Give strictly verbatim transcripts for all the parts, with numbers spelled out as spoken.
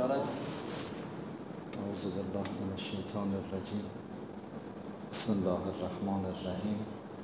اعوذ بالله من الشیطان الرجیم. بسم الله الرحمن الرحیم.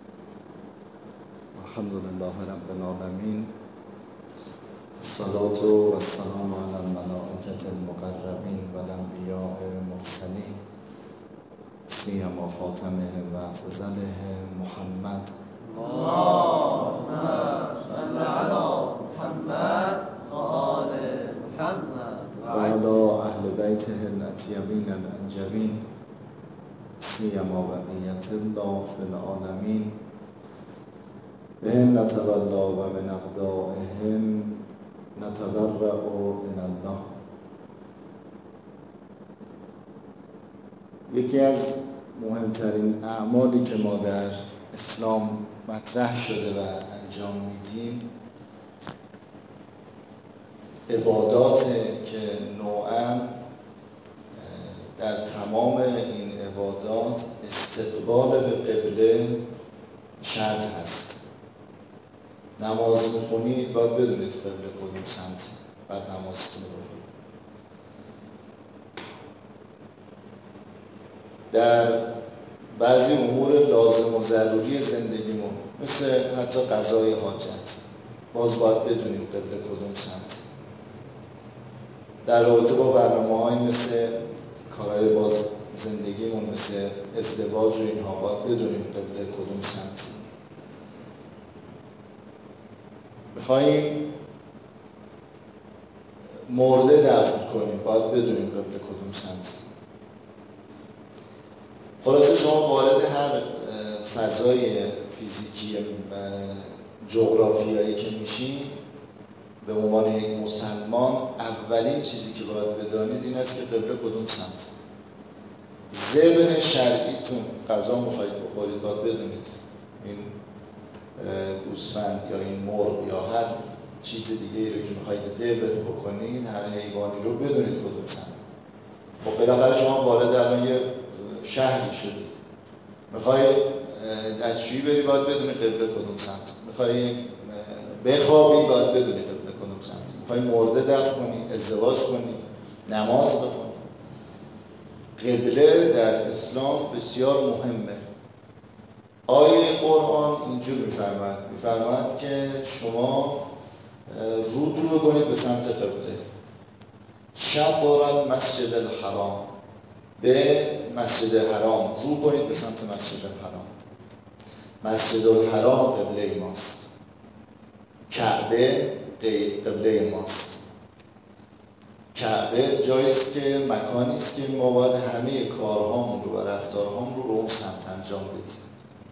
الحمد لله رب العالمین. الصلاة والسلام علی الملائکة المقربین و الانبیاء المرسلین سیما خاتمهم و افضلهم محمد. اللهم صل علی محمد و آل محمد و علی اهل بیته الاطیبین الانجبین سیما بقیة الله فی العالمین. بهم نتولا و من اقدائهم نتبرأ الی الله. یکی از مهمترین اعمالی که ما در اسلام مطرح شده و انجام میدیم عباداته که نوعاً در تمام این عبادات استقبال به قبله شرط هست. نماز میخونید باید بدونید قبله کدوم سمت بعد نمازتون رو بخونید. در بعضی امور لازم و ضروری زندگیمون مثل حتی قضای حاجت باز باید بدونیم قبله کدوم سمت. در رابطه با برنامه‌های مثل کارهای باز زندگیمون مثل ازدواج و اینها باید بدونیم قبله کدوم سمت. میخواییم مرده دفن کنیم باید بدونیم قبله کدوم سمت. خلاصه شما وارد هر فضای فیزیکی جغرافیایی که میشین به عنوان یک مسلمان اولین چیزی که باید بدانید این است که قبله کدوم سمت. ذبح شرعیتون غذا میخواید بخورید باید بدونید این گوسفند یا این مرغ یا هر چیز دیگه ای رو که میخواید ذبح بکنید هر حیوانی رو بدونید کدوم سمت. خب بالاخره شما وارد الان یه شهری شدید میخواید دستشویی بری باید بدونی قبله کدوم سمت. میخوای بخوابی باید بدونی قبله کدوم سمت. میخوای مرده دفن کنی، ازدواج کنی، نماز بخونی. قبله در اسلام بسیار مهمه. آیه قرآن اینجور میفرماد میفرماد که شما روتون رو کنید به سمت قبله. شطر المسجد الحرام، به مسجد حرام رو کنید به سمت مسجد الحرام. مسجد الحرام قبله ماست، کعبه قبله ماست. کعبه جایی است که مکانی است که ما باید همه کارهامون رو و رفتارهامون رو به اون سمت انجام بدیم.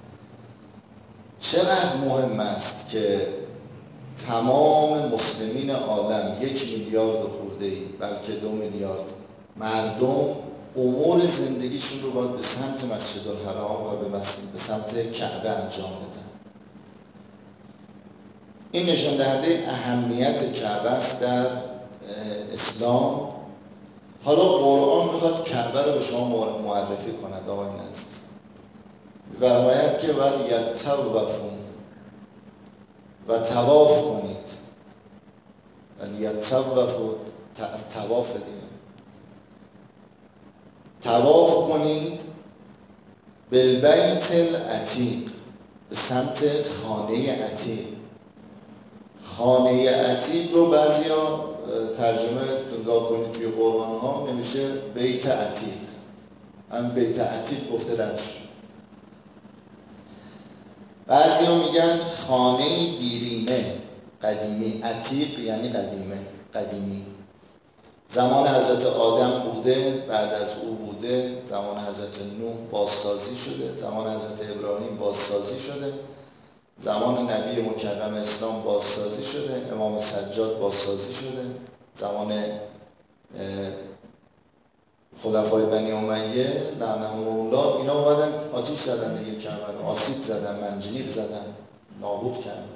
چقدر مهم است که تمام مسلمین عالم یک میلیارد خورده‌ای بلکه دو میلیارد مردم امور زندگیشون رو باید به سمت مسجد الحرام و به, به سمت کعبه انجام بدن. این نشان دهنده اهمیت کعبه است در اسلام. حالا قرآن میخواد کعبه رو به شما معرفی کند. آقای عزیز می‌فرماید که ولیطوفوا و طواف کنید. ولیطوفوا طواف دیگه طواف کنید بالبیت العتیق به سمت خانه عتیق. خانه عتیق رو بعضیا ترجمه نگاه کنید توی قرآن ها نمیشه بیت عتیق، هم بیت عتیق گفته رد شد. بعضیا میگن خانه دیرینه قدیمی. عتیق یعنی قدیمه، قدیمی. زمان حضرت آدم بوده، بعد از او بوده، زمان حضرت نوح بازسازی شده، زمان حضرت ابراهیم بازسازی شده، زمان نبی مکرم اسلام بازسازی شده، امام سجاد بازسازی شده، زمان خلفای بنی امیه لعنهم الله اینا اومدن آتیش زدن دیگه، کعبه آسیب زدن، منجنیق زدن، نابود کردن.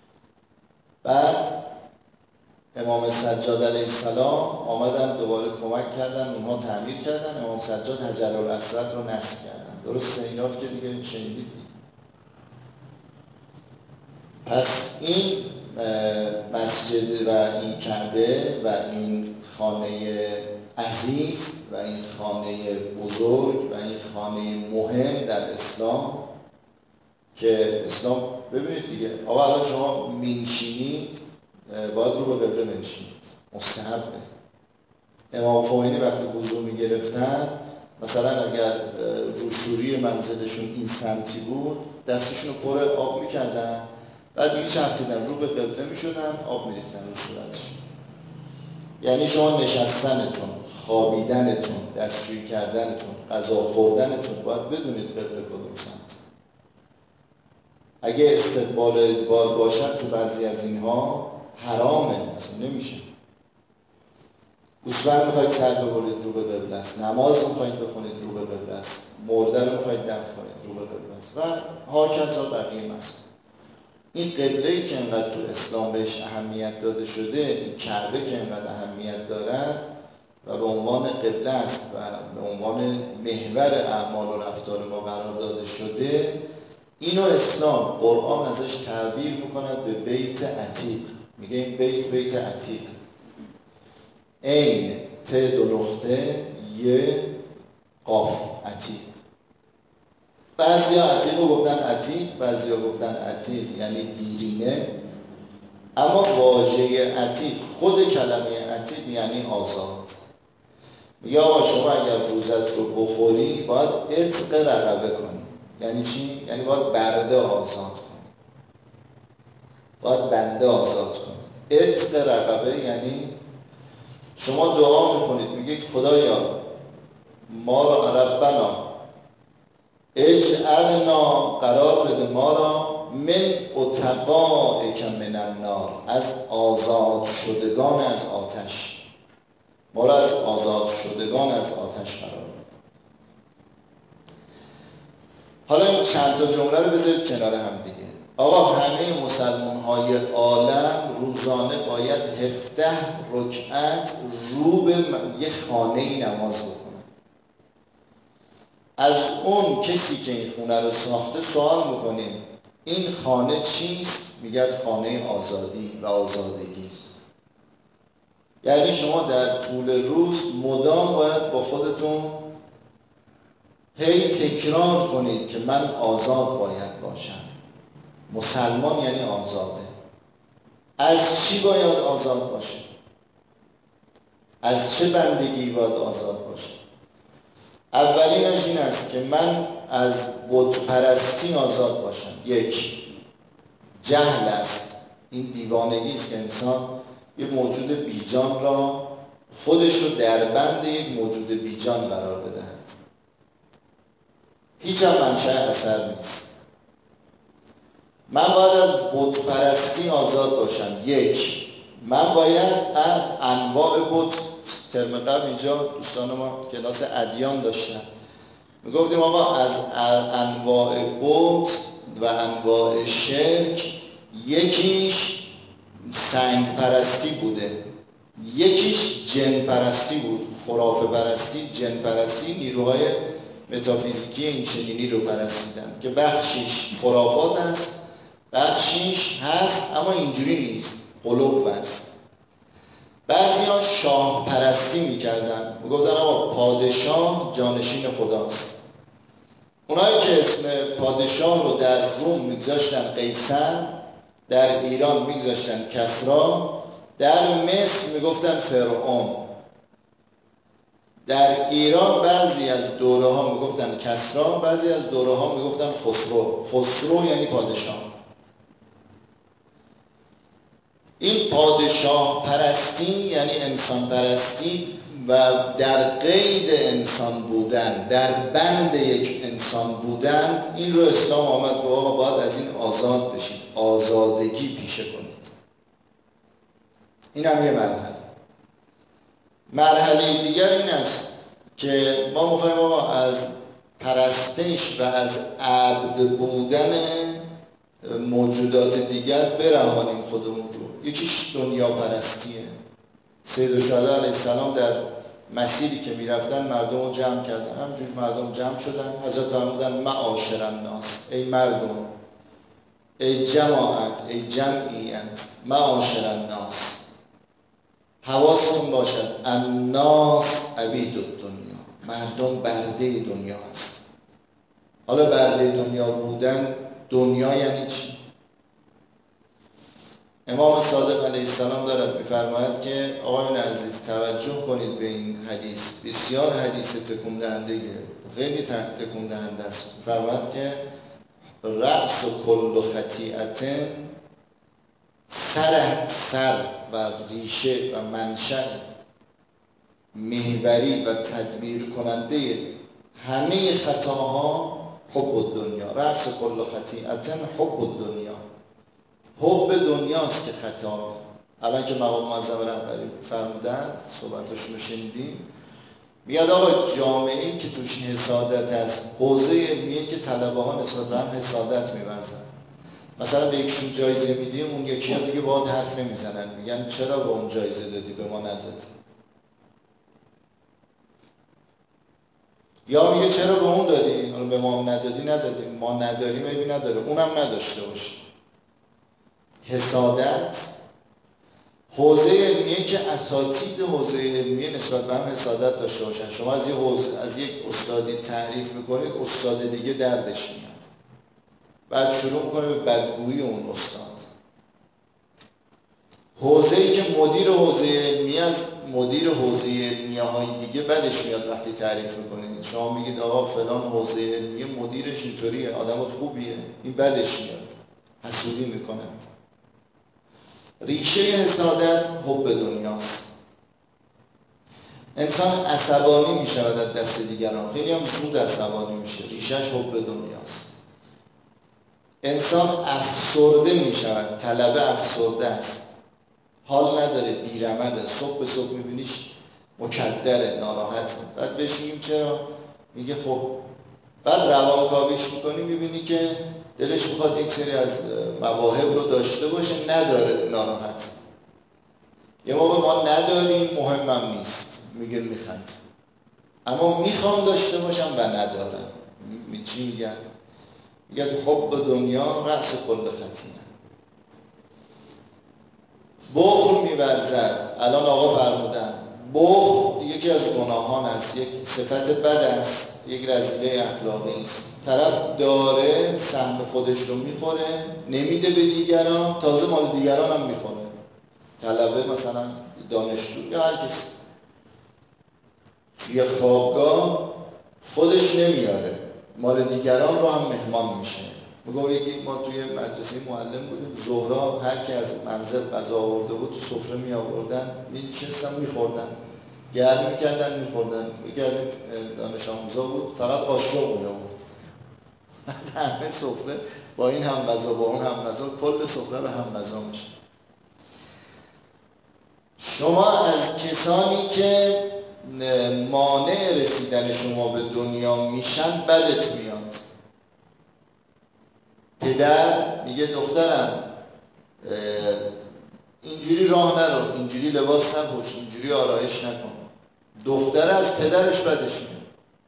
بعد امام سجاد علیه السلام آمدن دوباره کمک کردن، اونها تعمیر کردن. امام سجاد حجرالاسود رو نصب کردن. درسته اینا که دیگه شنیدید دیگه. پس این مسجد و این کعبه و این خانه عزیز و این خانه بزرگ و این خانه مهم در اسلام که اسلام ببینید دیگه آقا الان شما مینشینید باید رو به قبله منشینید، مستحبه. امام خمینی وقتی وضو میگرفتن مثلا اگر روشوری منزلشون این سمتی بود دستشون رو پر آب میکردن، بعد میچرخیدن رو به قبله میشدن، آب میریختن رو صورتشون. یعنی شما نشستنتون، خوابیدنتون، دستشویی کردنتون، غذا خوردنتون باید بدونید قبله کدوم سمت. اگه استقبال ادبار باشن تو بعضی از اینها حرامه، اصلا نمیشه. گوسفند میخواید سر ببرید رو به قبله است، نماز میخواید بخونید رو به قبله است، مرده رو میخواید دفن کنید رو به قبله است و هاکذا بقیه مسائل. این قبله‌ای که انقدر تو اسلام بهش اهمیت داده شده، این کعبه که انقدر اهمیت دارد و به عنوان قبله است و به عنوان محور اعمال و رفتار ما قرار داده شده، اینو اسلام قرآن ازش تعبیر میکند به بیت عتیق. میگه این بیت بیت عتیق، عین ت دو نقطه یه قاف عتیق. بعضی ها عتیق رو گفتن عتیق، بعضی ها گفتن عتیق یعنی دیرینه، اما واژه عتیق، خود کلمه عتیق یعنی آزاد. میگه آقا شما اگر روزت رو بخوری باید عتق رقبه کنی. یعنی چی؟ یعنی باید برده آزاد کنی، باید بنده آزاد کنی. عتق رقبه یعنی شما دعا میکنید میگید خدایا ما را ربنا اجعلنا، قرار بده ما را، من اتقائک من النار، از آزاد شدگان از آتش، ما را از آزاد شدگان از آتش قرار بده. حالا این چند تا جمله رو بذارید کنار هم دیگه. آقا همه مسلمان های عالم روزانه باید هفده رکعت رو به یه خانه‌ای نماز بخونن. از اون کسی که این خونه رو ساخته سوال میکنیم این خانه چیست؟ میگه خانه آزادی و آزادگی است. یعنی شما در طول روز مدام باید با خودتون هی تکرار کنید که من آزاد باید باشم. مسلمان یعنی آزاده. از چی باید آزاد باشه؟ از چه بندگی باید آزاد باشه؟ اولینش این است که من از بت پرستی آزاد باشم. یک، جهل است. این دیوانگی است که انسان یه موجود بیجان را خودش رو در بند یک موجود بیجان قرار بدهد. هیچ هم منشأ اثر نیست. من باید از بت پرستی آزاد باشم. یک، من باید انواع بت، ترم قبل اینجا دوستان ما کلاس ادیان داشتن، میگفتیم آقا از انواع بت و انواع شرک یکیش سنگ پرستی بوده، یکیش جن پرستی بود، خرافه پرستی، جن پرستی، نیروهای متافیزیکی این چنینی رو پرستیدن که بخشیش خرافات است، بخشیش هست اما اینجوری نیست، قلوب است. بعضی ها شاه پرستی میکردن، میگفتن آقا پادشاه جانشین خداست. اونایی که اسم پادشاه رو در روم میگذاشتن قیصر، در ایران میگذاشتن کسرا، در مصر میگفتن فرعون. در ایران بعضی از دوره ها میگفتن کسرا، بعضی از دوره ها میگفتن خسرو. خسرو یعنی پادشاه. این پادشاه پرستی یعنی انسان پرستی و در قید انسان بودن، در بند یک انسان بودن، این رو اسلام آمد که آقا باید از این آزاد بشید، آزادگی پیشه کنید. این هم یه مرحله. مرحله دیگر این است که ما میخوایم آقا از پرستش و از عبد بودن موجودات دیگر برهانیم خودمون رو. یکیش دنیا پرستیه. سید الشهدا علیه السلام در مسیری که میرفتن مردم رو جمع کردن، همینجور مردم جمع شدن، حضرت فرمودن معاشر الناس، ای مردم، ای جماعت، ای جمعیت، معاشر الناس، حواستون باشد الناس عبید الدنیا، مردم برده دنیا هست. حالا برده دنیا بودن، دنیا یعنی چی؟ امام صادق علیه السلام دارد می‌فرماید که آقایان عزیز توجه کنید به این حدیث، بسیار حدیث تکون دهنده، خیلی تکون دهنده است. می‌فرماید که رأس کل خطیئت، سر سر و ریشه و منشأ محوری و تدبیر کننده همه خطاها حب الدنیا. رأس کل خطیئت حب الدنیا، حب دنیاست که خطا. الان که مقام معظم رهبری فرمودن، صحبتاشون رو شنیدیم، میاد آقا جامعه‌ای که توش حسادت هست، حوزه علمیه که طلبه ها نسبت به هم حسادت می‌ورزن. مثلا به یکشون جایزه میدیم، اون یکی ها دیگه باهات حرف نمیزنن، میگن چرا به اون جایزه دادی به ما ندادی؟ یا میگه چرا به اون دادی، حالا به ما هم ندادی ندادی، ما نداریم ایبی نداره، اونم نداشته باشه. حسادت حوزه علمیه که اساتید حوزه علمیه نسبت به هم حسادت داشته باشن. شما از یک حوزه، از یک استادی تعریف میکنید، استاد دیگه دردش میاد، بعد شروع میکنه به بدگویی اون استاد. حوزه‌ای که مدیر حوزه علمیه از مدیر حوزه علمیه های دیگه بدش میاد وقتی تعریف میکنید. شما میگید آقا فلان حوزه علمیه مدیرش اینطوریه، آدم خوبیه، این بدش میاد، حسودی میکنند. ریشه حسادت حب دنیاست. انسان عصبانی میشود از دست دیگران، خیلی هم زود عصبانی میشه، ریشهش حب دنیاست. انسان افسرده میشود، طلبه افسرده است، حال نداره، بیرمده، صبح به صبح میبینیش مکدره، ناراحته. بعد بهش میگیم چرا؟ میگه خب، بعد روانکاویش میکنی میبینی که دلش میخواد یک سری از مواهب رو داشته باشه، نداره، ناراحت. یه موقع ما نداریم، مهمم نیست، میگه میخند، اما میخوام داشته باشم و ندارم. می چی میگن؟ میگن حب دنیا رأس کل خطیئه. بخل می‌ورزد. الان آقا فرمودن بخل یکی از گناهان است، یک صفت بد است، یک رذیله اخلاقی است. طرف داره سهم خودش رو میخوره، نمیده به دیگران، تازه مال دیگران هم میخوره. طلبه مثلا، دانشجو یا هر کسی توی خوابگاه خودش نمیاره، مال دیگران رو هم مهمان میشه. میگم یکی ما توی مدرسه معلم بودیم، ظهرا هر کی از منزل غذا آورده بود تو سفره می آوردن، می‌نشستن می‌خوردن، گرم می‌کردن می‌خوردن. یکی از این دانش آموزا بود فقط قاشق می آورد، همه سفره با این هم غذا با اون هم غذا، کل سفره رو هم غذا میشه. شما از کسانی که مانع رسیدن شما به دنیا میشن بدت میاد. پدر میگه دخترم اینجوری راه نرو، اینجوری لباس نپوش، اینجوری آرایش نکن. دختر از پدرش بدش میاد.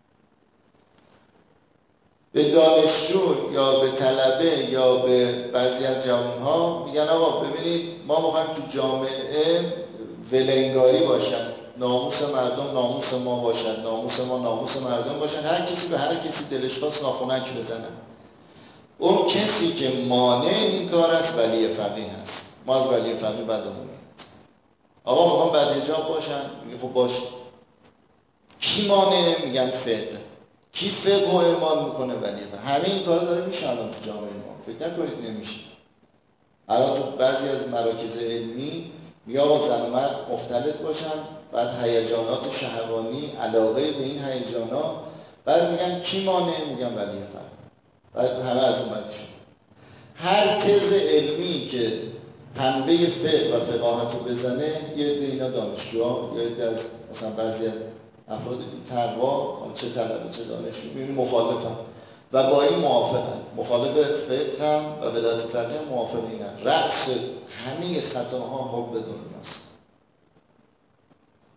به دانشجو یا به طلبه یا به بعضی از جوانها میگن آقا ببینید ما میخوایم تو جامعه ولنگاری باشن، ناموس مردم ناموس ما باشن، ناموس ما ناموس مردم باشن، هر کسی به هر کسی دلش خواست ناخنک بزنه. اون کسی که مانع این کار است ولی فقیه هست. ما از ولی فقیه بدمون میاد. آقا میخوام بعد حجاب باشن، میگه خب باش. کی مانع؟ میگن فقه. کی فقه و اعمال میکنه؟ ولی فقیه. همه این کارا داره میشه الان تو جامعه ما، فکر نکنید نمیشه. الان تو بعضی از مراکز علمی میگه آقا زن و مرد مختلط باشن، بعد هیجانات شهوانی، علاقه به این هیجانات، بعد میگن کی مانع؟ میگن ولی فقیه. بعد همه از اون بعد شد. هر تز علمی که پنبه فقه و فقاهت رو بزنه، یه عده اینا دانشجوها یا عده از مثلا بعضی از افراد بی تقوا، چه طلبه چه دانشجو، میبینی مخالفن و با این موافقن. مخالف فقه هم و ولایت فقیه هم موافق اینن. رأس همه خطاها حب دنیاست.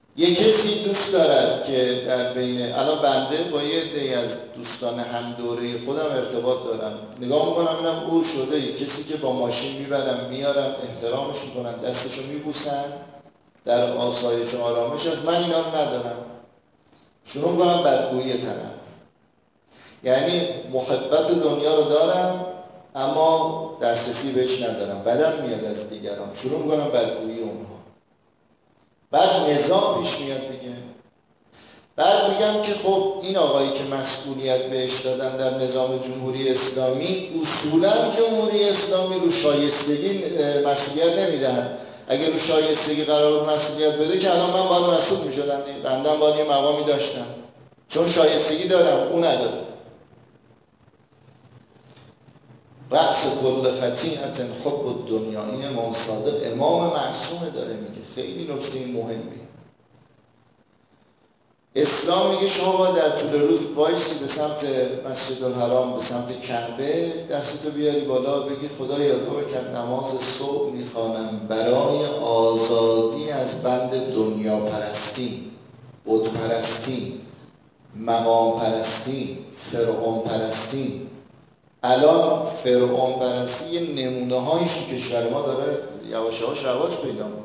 یه کسی دوست دارد که در بین الان بنده با یه عده‌ای از دوستان هم دوره خودم ارتباط دارم، نگاه میکنم اینم او شده یه کسی که با ماشین میبرم میارم احترامش میکنن، دستشو میبوسن، در آسایش و آرامش هست. من اینا رو ندارم، شروع کنم بدگویی طرف. یعنی محبت دنیا رو دارم اما دسترسی بهش ندارم، بدم میاد از دیگران، شروع کنم بدگویی اونها. بعد نظام پیش میاد دیگه. بعد میگم که خب این آقایی که مسئولیت بهش دادن در نظام جمهوری اسلامی، اصولا جمهوری اسلامی رو شایستگی مسئولیت نمیدهن. اگر رو شایستگی قرار مسئولیت بده که الان من باید مسئول میشدم، بنده باید یه مقامی داشتم، چون شایستگی دارم او نداره. رأس کل خطیئة حب الدنیا، این امام صادق امام معصومه داره میگه، خیلی نکته مهمی. اسلام میگه شما باید در طول روز بایستی به سمت مسجد الحرام، به سمت کعبه، دستتو بیاری بالا بگی خدایا تو رو که نماز صبح میخوانم برای آزادی از بند دنیا پرستی، بت پرستی، مقام پرستی، فرعون پرستی. الان فرعون پرستی یه نمونه هایش تو کشور ما داره یواش یواش رواج پیدا میکنه.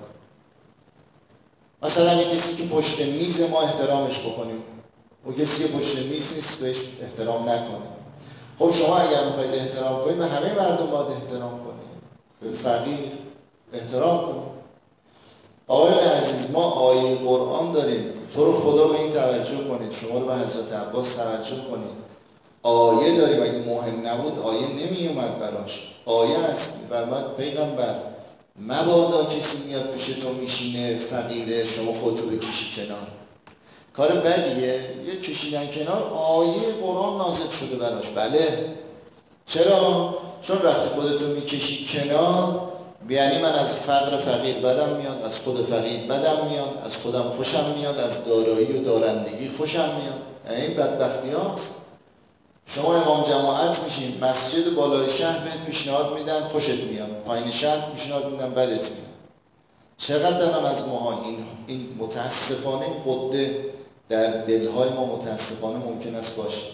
مثلا یه کسی که پشت میز ما احترامش بکنیم، و کسی که پشت میز نیست بهش احترام نکنیم. خب شما اگر میخواید احترام کنید به همه مردم باید احترام کنید، به فقیر احترام کنید. آقایان عزیز، ما آیه قرآن داریم، تو رو خدا به این توجه کنید، شما رو به حضرت عباس توجه کنید. آیه داریم، اگه مهم نبود آیه نمی اومد براش. آیه هست فرمود پیغمبر مبادا کسی میاد پیش تو میشینه فقیره شما خودتو بکشی کنار. کار بدیه یه کشیدن کنار. آیه قرآن نازل شده براش. بله، چرا؟ چون وقتی خودتو میکشی کنار یعنی من از فقر فقیر بدم میاد، از خود فقیر بدم میاد، از خودم خوشم میاد، از دارایی و دارندگی خوشم میاد. این بدبختی هاست. شما امام جماعت میشین، مسجد بالای شهر بهت پیشنهاد میدن خوشت میاد، پایین شهر پیشنهاد میدن بدت میاد. چقدر الان از ما این این متاسفانه این قده در دلهای ما متاسفانه ممکن است باشه.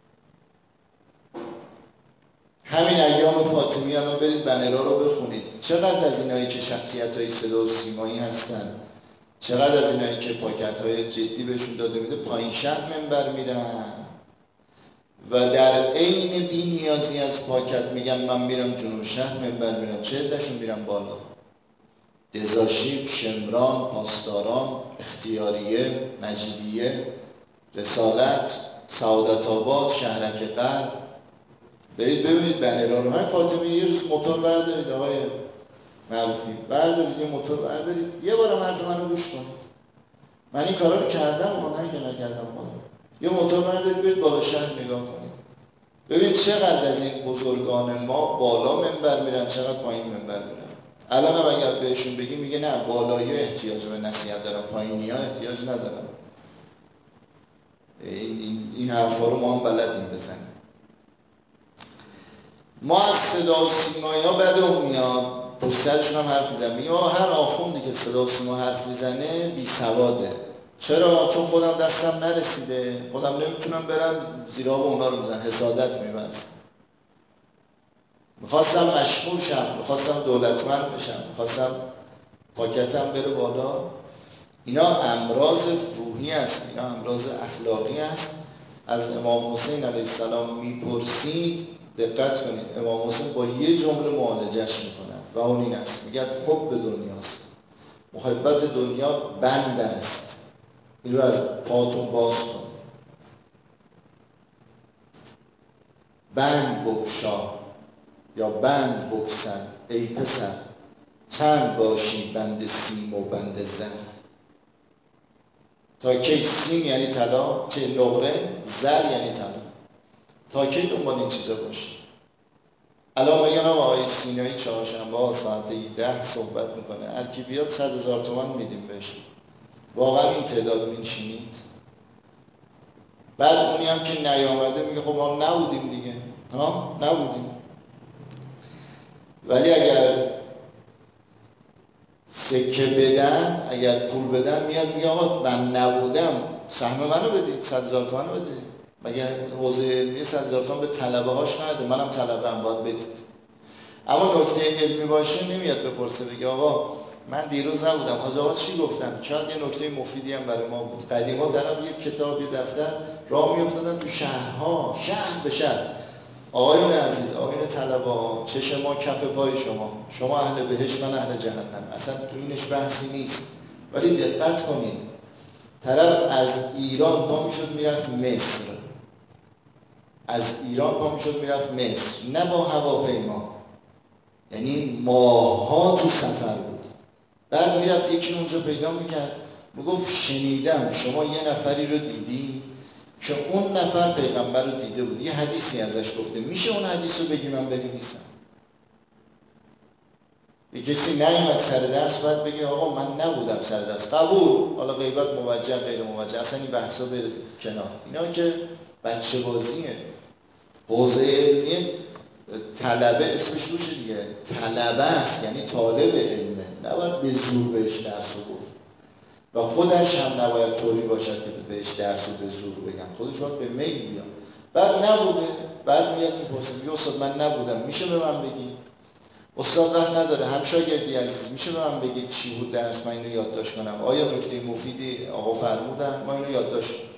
همین ایام فاطمی الان برید بنرها رو بخونید، چقدر از اینایی که شخصیت‌های صدا و سیمایی هستن، چقدر از اینایی که پاکت‌های جدی بهشون داده میده پایین شهر منبر میرن و در عین بی نیازی از پاکت میگن من میرم جنوب شهر منبر میرم. چه عده‌شون میرن بالا؟ دزاشیب، شمران، پاسداران، اختیاریه، مجیدیه، رسالت، سعادت آباد، شهرک غرب. برید ببینید بنرها رو. همین فاطمی یه روز موتور بردارید آقای معروفی، بردارید یه موتور بردارید یه بارم حرف منو گوش کنید. من این کارا رو کردم اما نه که نکردم خودم. یه موتور بردارید برید بالا شهر نگاه کنید، ببینید چقدر از این بزرگان ما بالا منبر میرن، چقدر پایین منبر میرن. الان هم اگر بهشون بگی میگه نه بالایی احتیاج به نصیحت دارم، پایینی ها احتیاج ندارم. این, این, این حرفا رو ما هم بلدیم بزنیم. ما از صدا و سیمایی ها بدون میاد، پوسترشون هم حرف میزن، میگه هر آخوندی که صدا و سیما حرف میزنه بی سواده. چرا؟ چون خودم دستم نرسیده، خودم نمیتونم برم زیرا به اونا رو میزن، حسادت میبرسم. میخواستم مشهور شم، میخواستم دولتمند بشم، میخواستم پاکتم بره بالا. اینا امراض روحی است، اینا امراض اخلاقی است. از امام حسین علیه السلام میپرسید، دقت کنید، امام حسین با یه جمله معالجش میکنند و اون این است، میگه حب دنیاست، محبت دنیا بند است، این رو از پاتون باز کن، بند بگشا یا بند بکسن ای پسر، چند باشی بند سیم و بند زن. تا کی سیم یعنی طلا، چه نقره، زر یعنی طلا. تا کی دنبال این چیزا باشی؟ الان میگن آقا آقای سینایی چهارشنبه ها ساعت ده صحبت میکنه، هر کی بیاد صد هزار تومان میدیم بهش. واقعا این تعداد میشینید؟ بعد اونی هم که نیامده میگه خب ما نبودیم دیگه، ها؟ نبودیم. ولی اگر سکه بدن، اگر پول بدن میاد میگه آقا من نبودم سهم منو بدید، صد هزار تومن بدید. مگه حوزه علمی صد هزار تومن به طلبه هاش نده؟ منم طلبه ام باید بدید. اما نکته علمی باشه نمیاد بپرسه بگه آقا من دیروز نبودم، حاج آقا چی گفتم؟ شاید یه نکته مفیدی هم برای ما بود. قدیما طرف یه کتاب یه دفتر راه میافتادن تو شهرها، شهر به شهر، آقایون عزیز، آقایون طلبه ها، چشم ما کف پای شما، شما اهل بهشت من اهل جهنم، اصلا تو اینش بحثی نیست. ولی دقت کنید، طرف از ایران پا میشد میرفت مصر، از ایران پا میشد میرفت مصر، نه با هواپیما، یعنی ماها تو سفر بود. بعد میرفت یکی اونجا پیدا میکرد میگفت شنیدم شما یه نفری رو دیدی که اون نفر پیغمبر رو دیده بود، یه حدیثی ازش گفته، میشه اون حدیث رو بگی من بنویسم؟ یه کسی نیومد سر درس بعد بگه آقا من نبودم سر درس، قبول، حالا غیبت موجه غیر موجه، اصلا این بحثا بره کنار، اینا که بچه بازیه. حوزه علمی طلبه اسمش روشه دیگه، طلبه است، یعنی طالب علمه، نباید به زور بهش درس رو گفت و خودش هم نباید طوری باشد که بهش درس رو به زور بگم، خودش باید به میل بیاد. بعد نبوده، بعد میاد میپرسه میگه استاد من نبودم، میشه به من بگید؟ استاد وقت نداره، هم شاگردی عزیز میشه به من بگید چی بود درس، من اینو یادداشت کنم، آیا نکته مفیدی آقا فرمودن ما اینو یادداشت کنیم.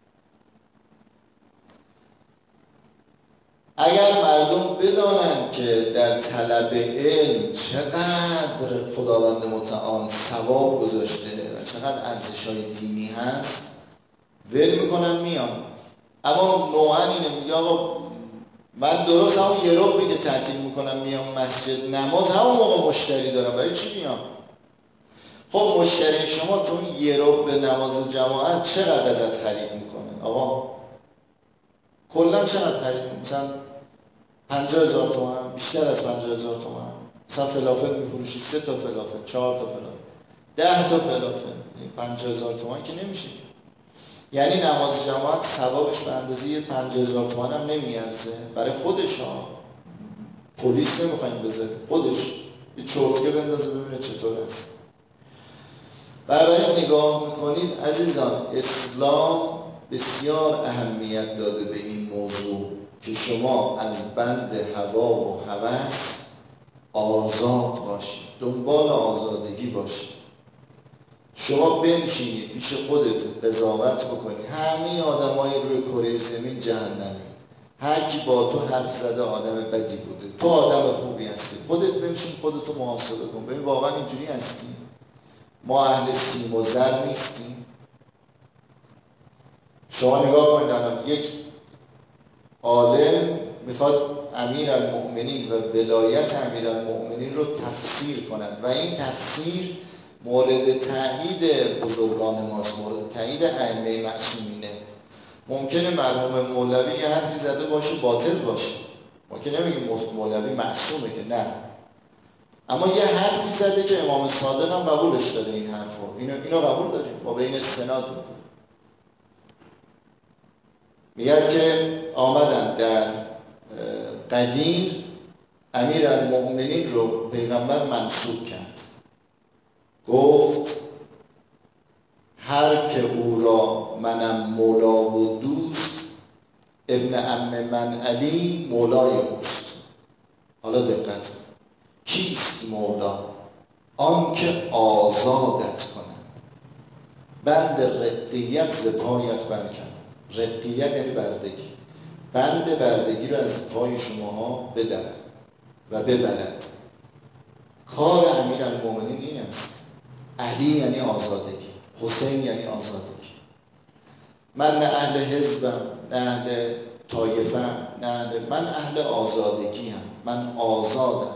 اگر مردم بدانند که در طلب علم چقدر خداوند متعال ثواب گذاشته و چقدر ارزش‌های دینی هست، ول میکنن میان. اما نوعا اینه، میگه آقا من درست همون یه ربعی که تعطیل میکنم میام مسجد نماز، همون موقع مشتری دارم، برای چی میام؟ خب مشتری شما تو اون یه ربع نماز جماعت چقدر ازت خرید میکنه؟ آقا کلا چقدر خرید میکنه؟ مثلا پنجاه هزار تومان، بیشتر از پنجاه هزار تومان، مثلا فلافل میفروشی، سه تا فلافل، چهار تا فلافل، ده تا فلافل، پنجاه هزار تومان که نمیشه. یعنی نماز جماعت ثوابش به اندازه یه پنجاه هزار تومان هم نمیارزه برای خودش ها. پلیس نمیخوایم بذاریم، خودش یه چرتکه بندازه ببینه چطور است. بنابراین نگاه میکنید عزیزان، اسلام بسیار اهمیت داده به این موضوع که شما از بند هوا و هوس آزاد باشید، دنبال آزادگی باشید. شما بنشینید پیش خودت قضاوت بکنی، همه آدمای روی کره زمین جهنمی، هر کی با تو حرف زده آدم بدی بوده، تو آدم خوبی هستی. خودت بنشین خودتو محاسبه کن، ببین واقعا اینجوری هستی؟ ما اهل سیم و زر نیستیم. شما نگاه کنید الان یک عالم میخواد امیرالمؤمنین و ولایت امیرالمؤمنین رو تفسیر کند و این تفسیر مورد تایید بزرگان ماست، مورد تایید ائمه معصومینه. ممکنه مرحوم مولوی یه حرفی زده باشه باطل باشه، ما که نمیگیم مولوی معصومه که نه، اما یه حرفی زده که امام صادق هم قبولش داره این حرفو، اینو اینو قبول داریم، ما به این استناد میکنیم. میگه که آمدن در قدیر امیرالمؤمنین رو پیغمبر منصوب کرد، گفت هر که او را منم مولا و دوست، ابن عم من علی مولای اوست. حالا دقت کیست مولا؟ آن که آزادت کند، بند رقیت ز پایت برکند. رقیت یعنی بردگی، بند بردگی رو از پای شماها بدرد و ببرد. کار امیرالمؤمنین این است. علی یعنی آزادگی، حسین یعنی آزادگی. من نه اهل حزبم، نه اهل طایفم، نه اهل، من اهل آزادگی هم، من آزادم.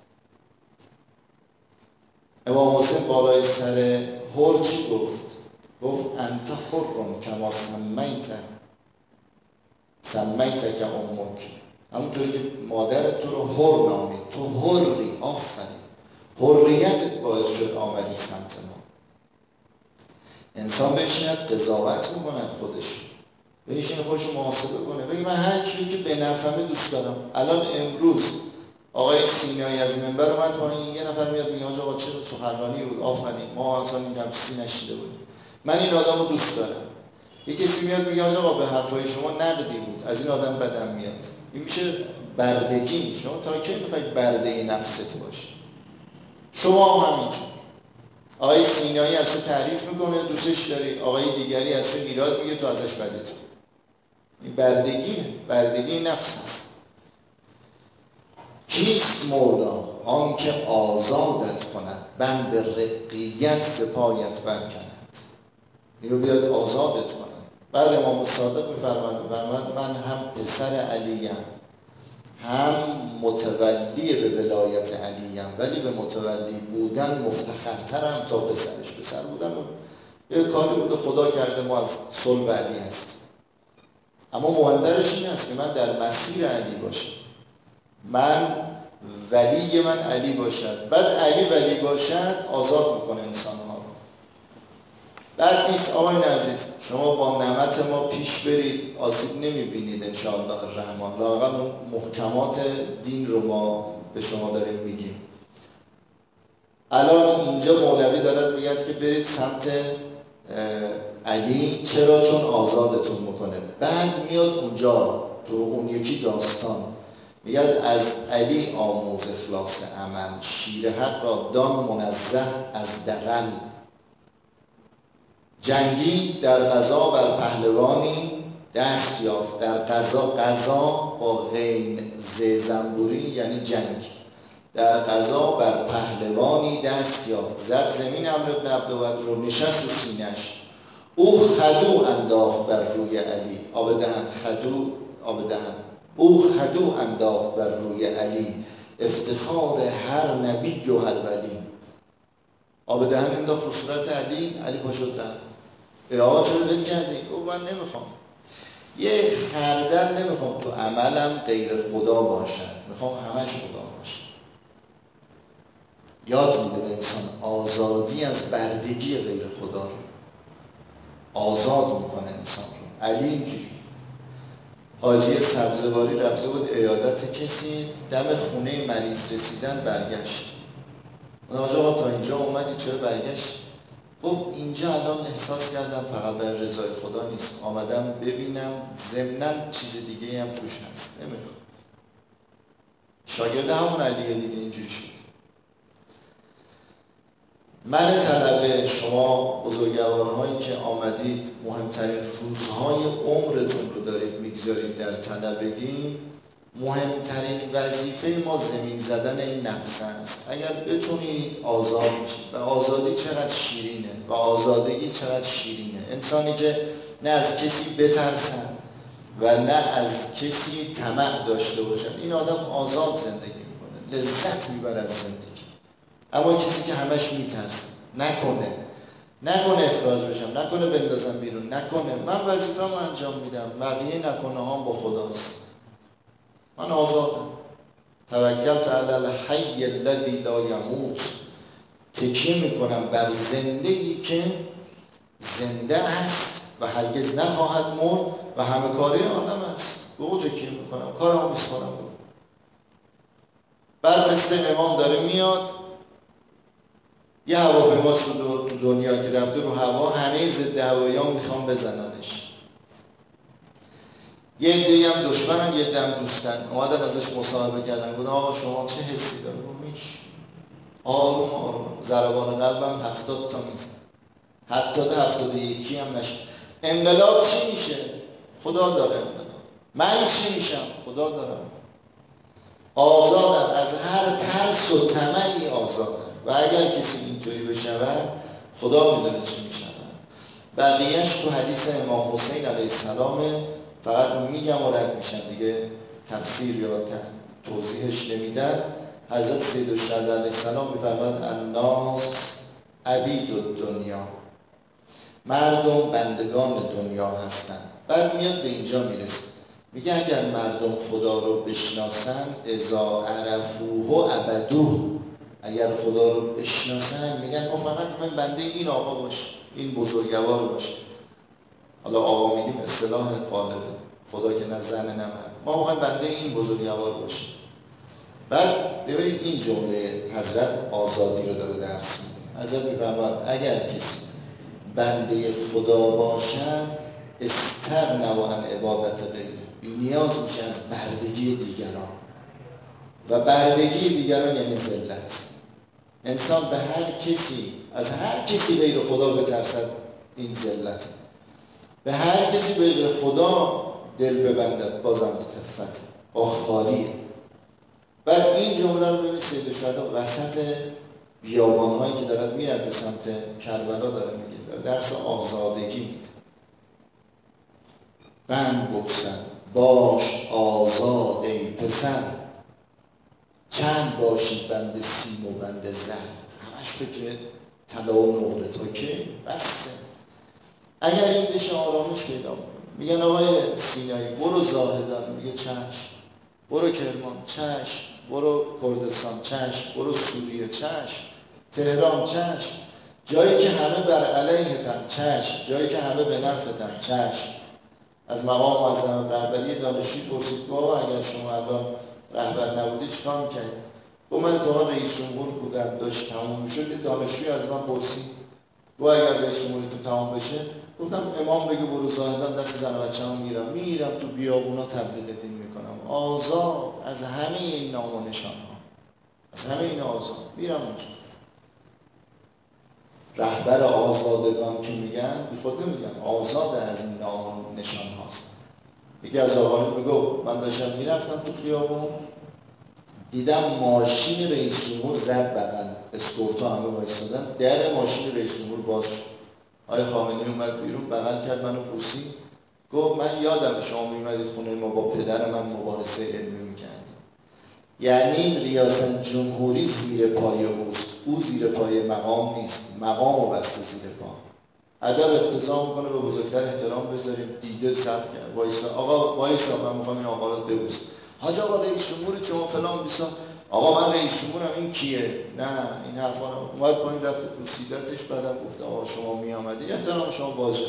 امام حسین بالای سر هر چی گفت؟ گفت انت حرم کما سمیت سمیت که امک، همونطوری که مادر تو رو حر نامید، تو حری. آفرین، حریت باعث شد آمدی سمت ما. انسان بشیند قضاوت میکند خودش، بشیند خودش محاسبه کنه، بگی من هر چیزی که به نفعمه دوست دارم. الان امروز آقای سینایی از منبر اومد پایین، یه نفر میاد میگه آقا چه سخنرانی بود، آفرین، ما اصلا این هم چیزی نشیده بودیم، من این آدمو دوست دارم. یه کسی میاد میگه آقا به حرفای شما نقدی بود، از این آدم بدم میاد. این میشه بردگی. شما تا کی میخواید برده نفست باشی؟ شما هم همینجور. آقای سینایی از تو تعریف میکنه، دوستش داری، آقای دیگری از تو ایراد میگه، تو ازش بدت. این بردگی، بردگی نفس است. کیست مولا آن که آزادت کند، بند رقیت ز پایت برکند. اینو بیاد آزادت کند. بعد امام صادق میفرماید میفرماید من هم پسر علیم، هم متولی به ولایت علیم، ولی به متولی بودن مفتخرترم تا پسرش. پسر بودن یه کاری بوده خدا کرده ما از صلب علی هست، اما مهمترش این است که من در مسیر علی باشم، من ولی من علی باشد، بعد علی ولی باشد آزاد میکنه انسان ها. بعد نیست آقای عزیز شما با نعمت ما پیش برید، آسیب نمیبینید انشاءالله الرحمن، لااقل اون محکمات دین رو ما به شما داریم میگیم. الان اینجا مولوی دارد میگه که برید سمت علی، چرا؟ چون آزادتون میکنه. بعد میاد اونجا تو اون یکی داستان میگه از علی آموز اخلاص عمل، شیر حق را دان منزه از دغل. جنگی در غزا بر پهلوانی دست یافت، در غزا غزا با غین ز زنبوری یعنی جنگ، در غزا بر پهلوانی دست یافت، زد زمین عمرو بن عبدود رو نشست و سینش، او خدو انداخت بر روی علی. آب دهن خدو، آب دهن. او خدو انداخت بر روی علی، افتخار هر نبی و هر ولی. آب دهن انداخت رو صورت علی، علی پاشد رفت. ای آقا چرا ول کردی؟ او من نمیخوام یه خردل، نمیخوام تو عملم غیر خدا باشد، میخوام همش خدا باشه. یاد میده به انسان آزادی از بردگی غیر خدا رو، آزاد میکنه انسان رو. علی اینجوری. حاجی سبزواری رفته بود عیادت کسی، دم خونه مریض رسیدن برگشت. آقا تا اینجا اومدی چرا برگشت؟ گفت اینجا الان احساس کردم فقط بر رضای خدا نیست، آمدم ببینم ضمناً چیز دیگه هم توش هست، نمیخوام. شاگرد همون علیه دیگه اینجوری شد. من طلبه، شما بزرگوارهایی که آمدید مهمترین روزهای عمرتون رو دارید میگذارید در طلبگی، مهمترین وظیفه ما زمین زدن این نفس است. اگر بتونید آزاد میشید، و آزادی چقدر شیرینه و آزادگی چقدر شیرینه. انسانی که نه از کسی بترسن و نه از کسی طمع داشته باشن، این آدم آزاد زندگی میکنه، لذت میبره از زندگی. اما کسی که همش میترسه، نکنه نکنه اخراج بشم، نکنه بندازم بیرون، نکنه من وظیفه‌مو انجام میدم، بقیه نکنه هام با خداست، من آزادم. توکلت علی الحی الذی لا یموت، تکیه میکنم بر زندگی که زنده است و هرگز نخواهد مرد و همه کاری عالم است. به او تکیه میکنم، کارمو میسپارم. بعد مثل امام داره میاد، یه هواپیما تو دنیا که رفته رو هوا، همه ضد هوایی‌ها میخوان بزننش. یه عده‌ای هم دشمنن، یه عده هم دوستن. اومدن ازش مصاحبه کردن، گفتن آقا شما چه حسی دارید؟ گفتم هیچ، آروم آروم، ضربان قلبم هفتاد تا میزنه، حتی هفتاد و یکی هم نشه. انقلاب چی میشه؟ خدا داره انقلاب. من چی میشم؟ خدا دارم. آزادم، از هر ترس و طمعی آزادم. و اگر کسی اینطوری بشود، خدا میدونه چی میشود. بقیهش تو حدیث امام حسین علیه السلام، فقط میگم و رد میشن دیگه، تفسیر یا توضیحش نمیدن. حضرت سیدالشهداء علیه السلام میفرماد الناس عبید الدنیا، مردم بندگان دنیا هستن. بعد میاد به اینجا میرسه، میگه اگر مردم خدا رو بشناسن، اذا عرفوه عبدوه، اگر خدا رو بشناسن میگن ما فقط میخوایم بنده این آقا باشه، این بزرگوار باشه. حالا آقا میگیم اصطلاح غالبه، خدا که نه زن نه مرد، ما میخوایم بنده این بزرگوار باشه. بعد ببینید این جمله حضرت آزادی رو داره درس میده. حضرت میفرماید اگر کسی بنده خدا باشد استغنوا عن عبادت غیره، بی نیاز میشه از بردگی دیگران، و بردگی دیگران یعنی ذلت. انسان به هر کسی، از هر کسی غیر خدا بترسد، این ذلت. به هر کسی غیر خدا دل ببندد، بازم خفت با خالیه. بعد این جمله رو ببینید سید الشهدا وسط بیابان‌هایی که دارد میرد به سمت کربلا داره میگه، داره درس آزادگی میده. بند بکسن باش آزاد ای پسر، چند باشی بند سیم و بند زر. همش فکر طلا و نقره تا که بسته. اگر این بشه آرامش پیدا میکنه. میگن آقای سینایی برو زاهدان، میگه چشم. برو کرمان چشم. برو کردستان چشم. برو سوریه چشم. تهران چشم. جایی که همه بر علیه‌تن چشم. جایی که همه به نفع‌تن چشم. از مقام معظم رهبری دانشجویی پرسید بابا اگر شما الان رهبر نبودی چیکار می‌کردی؟ گفت من اتفاقا رئیس جمهور بودم، داشت تموم می‌شد، یه دانشجوی از من پرسید گفت اگر رئیس جمهوریتون تموم بشه، گفتم امام بگه برو زاهدان دست زن و بچه‌مو میگیرم میرم تو بیابونا تبلیغ دین میکنم، آزاد از همه این نام و نشان‌ها، از همه این آزاد میرم اونجا. رهبر آزادگان که میگن بی خود نمیگن، آزاد از این نام و نشان هاست. یکی از آقایون میگو من داشتم میرفتم تو خیابون، دیدم ماشین رئیس جمهور زد بغل، اسکورتا همه وایسادن، در ماشین رئیس جمهور باز شد. آقای خامنه‌ای اومد بیرون، بغل کرد منو بوسید، گفت من یادم شما میومدید خونه ما با پدر من مباحثه علمی میکردید. یعنی ریاست جمهوری زیر پای اوست، او زیر پای مقام نیست، مقام و بسته زیر پا. ادب اقتضا میکنه به بزرگتر احترام بذاریم، دیده ثبت کرد وایسا آقا وایسا من میخوام این آقا رو ببوسم. حاج آقا رئیس جمهور شما فلان بیسا، آقا من رئیس جمهورم این کیه؟ نه این حرفا رو اومد پایین رفت بوسیدتش، بعدم گفت آقا شما میآمدید احترام شما واجب.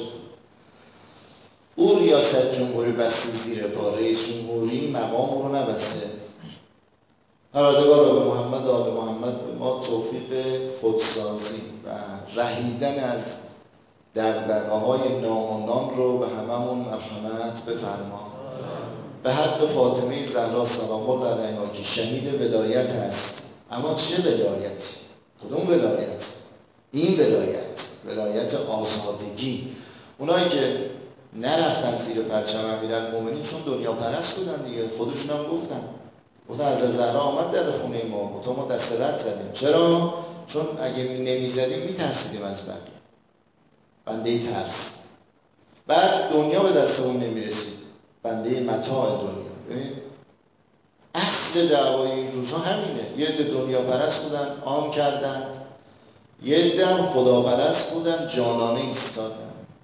او ریاست جمهوری بسته زیر پا، رئیس جمهوری مقام رو نبسته. پروردگار به محمد آل محمد به ما توفیق خودسازی و رهیدن از دغدغه‌های نام و نام رو به هممون مرحمت بفرما. به حق فاطمه زهرا سلام الله علیها که شهید ولایت است. اما چه ولایتی؟ کدوم ولایت؟ این ولایت، ولایت آزادگی. اونایی که نرفتن زیر پرچم امیرالمومنین چون دنیا پرست بودن دیگه، خودشون هم گفتن گفتن از زهرا آمد در خونه ما، تا ما دست رد زدیم. چرا؟ چون اگه نمیزدیم میترسیدیم از بند بنده ترس. بعد دنیا به دست اون نمیرسید، بنده متاع دنیا. ببینید اصل دعوای این روزها همینه. یه عده دنیا پرست بودن عام کردند، یه عده هم خدا پرست بودن جانانه ایستادن.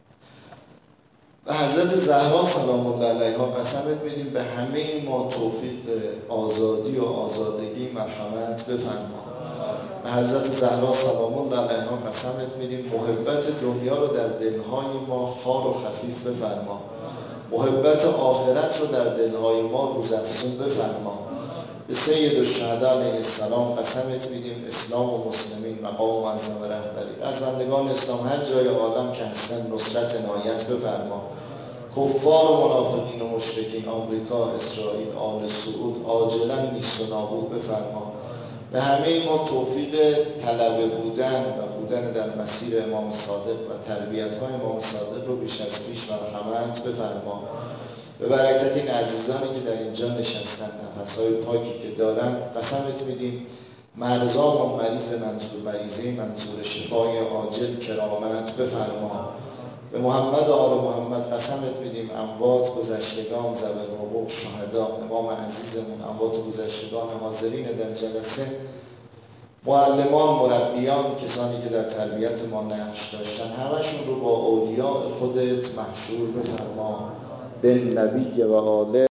و حضرت زهرا سلام الله علیها قسمت میدیم به همه ما توفیق آزادی و آزادگی مرحمت بفرما. به حضرت زهرا سلام الله علیها قسمت میدیم محبت دنیا رو در دلهای ما خار و خفیف بفرما، محبت آخرت رو در دلهای ما روزافزون بفرما. به سید الشهدا علیه السلام قسمت میدیم اسلام و مسلمین مقام معظم رهبری، رزمندگان اسلام هر جای عالم که هستن نصرت عنایت بفرما. کفار و منافقین و مشرکین آمریکا، اسرائیل، آل سعود عاجلا نیست و نابود بفرما. به همه ما توفیق طلبه بودن و بودن در مسیر امام صادق و تربیت‌های امام صادق رو بیش از پیش مرحمت بفرما. به برکت این عزیزانی که در اینجا نشستن، نفس‌های پاکی که دارن، قسمت میدیم مرزام و مریض منظور مریضه منظور شفای عاجل کرامت بفرما. به محمد و آل محمد قسمت میدیم اموات گذشتگان ذوی الحقوق شهدا، امام عزیزمون، اموات گذشتگان حاضرین در جلسه، معلمان، مربیان، کسانی که در تربیت ما نقش داشتن، همشون رو با اولیاء خودت محشور بفرما. به نبی و آله